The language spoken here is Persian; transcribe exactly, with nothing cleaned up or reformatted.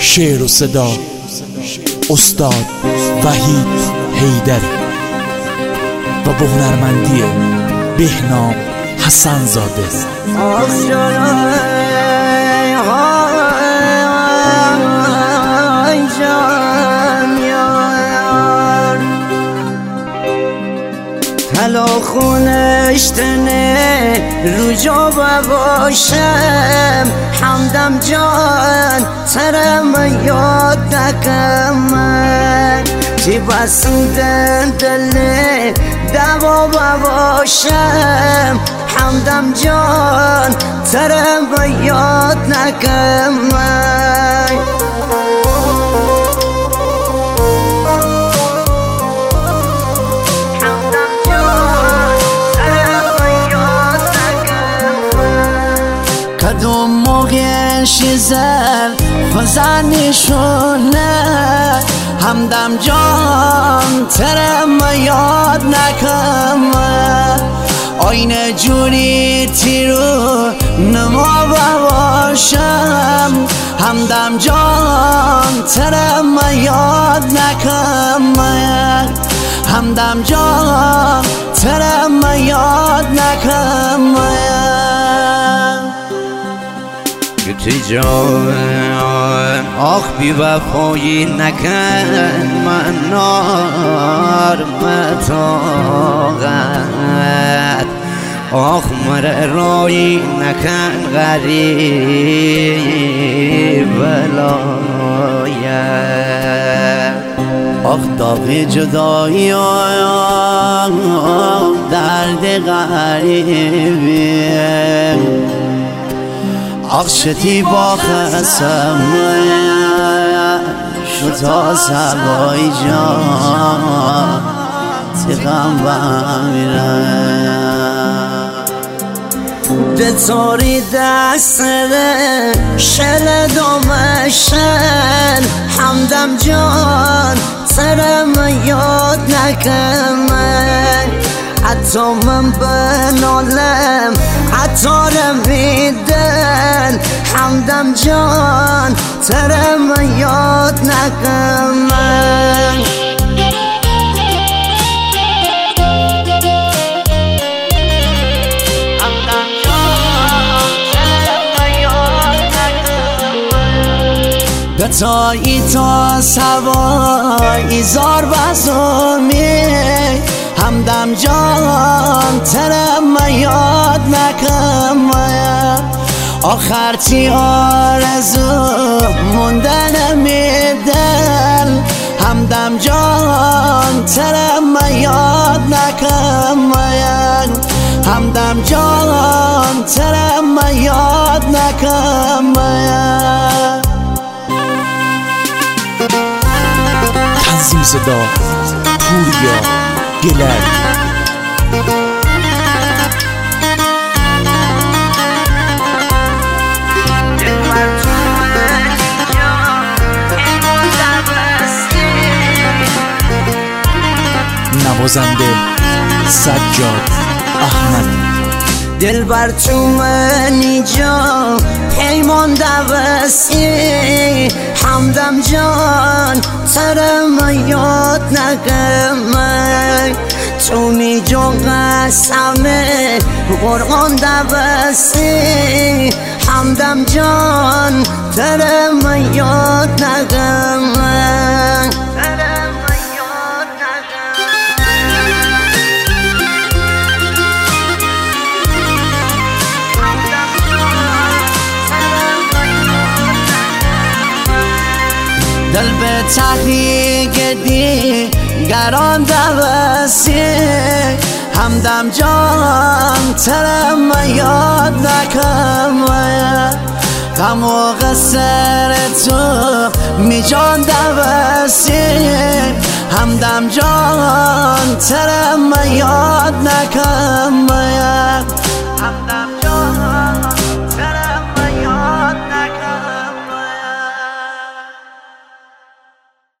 شعر و صدا استاد وحید حیدری و با هنرمندی بهنام حسن‌زاده. حالا خونش تنه رو جا باشم همدم جان ترم یاد نکم چی بسودن دل دوا باشم همدم جان ترم یاد نکم کدوم موقع شیزر خزانیشونه همدم جان ترم یاد نکم آینه جوری تیرو نما باشم همدم جان ترم یاد نکم همدم جان ترم یاد نکم گتی جان آخ بی وفایی نکن من نار متاقت آخ مر رایی نکن غریب ولایت آخ داغ جدایی درد غریبی آخ شتی با خسم شتا سبای جان تقام بمیرم دتاری دست شل دومشن همدم جان سرم یاد نکم حتی من بنالم عطارم میدن همدم جان ترم یاد نکم گتایی تا سوای زار بزرمی همدم جان ترم یاد نکم آخر تی آرزو موندن میدن همدم جان ترم یاد نکم همدم جان ترم یاد نکم تنظیم صدا پوریا گلر نوازنده سجاد احمد. دل بر تو منی جا پیمان دوستی همدم جان ترم یاد نکم تو می جو قسمه قرآن دوستی همدم جان ترم یاد نکم دل به تحریک دی گران دوستی همدم جان ترم یاد نکم غم و غسر تو می جان دوستی همدم جان ترم یاد نکم همدم